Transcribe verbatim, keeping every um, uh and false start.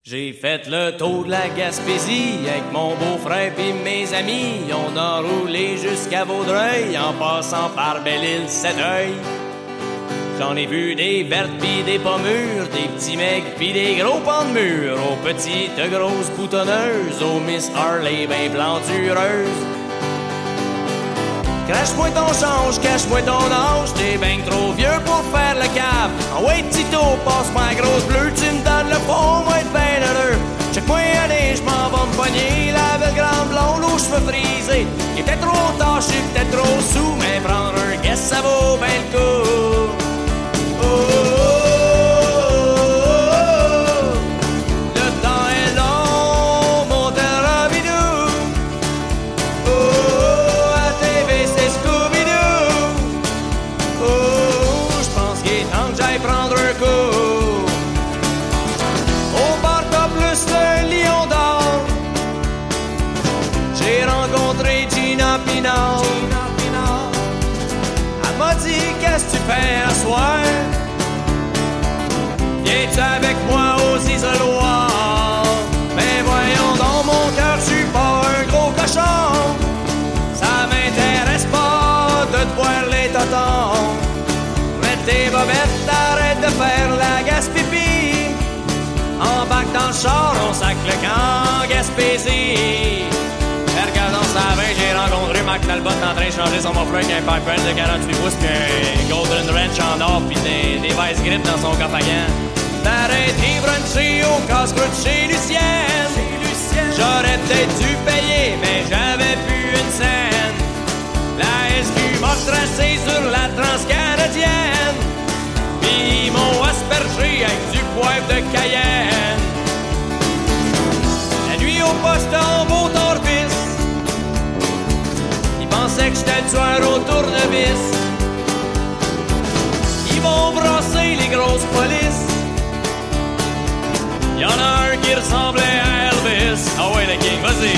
J'ai fait le tour de la Gaspésie avec mon beau-frère pis mes amis. On a roulé jusqu'à Vaudreuil en passant par Belle-Île-Sept-Œil. J'en ai vu des vertes pis des pommures, des petits mecs pis des gros pans de mur, aux petites grosses boutonneuses, aux Miss Harley ben plantureuses. Crache-moi ton change, cache-moi ton âge, t'es ben trop vieux pour faire le cave. En ouais, Tito, passe-moi la grosse bleue, tu me donnes le fond, moi être ben heureux. Check-moi aller, j'm'en vais me pogner la belle grande blonde aux cheveux frisés. Il était trop tard, j'suis peut-être trop sous, mais prendre un guess, ça vaut ben le coup. Oh, oh, oh, oh, le temps est long, mon terrabidou. Oh, oh, à T V c'est Scooby-Doo. Oh, oh, j'pense qu'il est temps que j'aille prendre un coup. Au bar t'as plus le lion d'or. J'ai rencontré Gina Pinard. Elle m'a dit qu'est-ce que tu fais à soir? Viens-tu avec moi aux isoloirs? Mais voyons dans mon cœur, je suis pas un gros cochon. Ça m'intéresse pas de te voir les totons. Mets tes bobettes, arrête de faire la gaspésie. Embarque dans le char, on sac le camp Gaspésie. Regardons ça veille, j'ai rencontré Marc Talbot en train de changer son muffler avec un Piper de quarante-huit pouces pis un Golden Wrench en or pis des, des vice grips dans son coffre à gants. T'arrêter bruncher au casse-croûte chez Lucienne. J'aurais peut-être dû payer, mais j'avais plus une scène. La S Q m'a tracé sur la transcanadienne. Pis ils m'ont aspergé avec du poivre de Cayenne. La nuit au poste en beau tournevis. Ils pensaient que j'étais le tueur au tournevis. Ils vont brasser les grosses polices. Y'en a un qui ressemblait à Elvis. Ah ouais, le King, vas-y.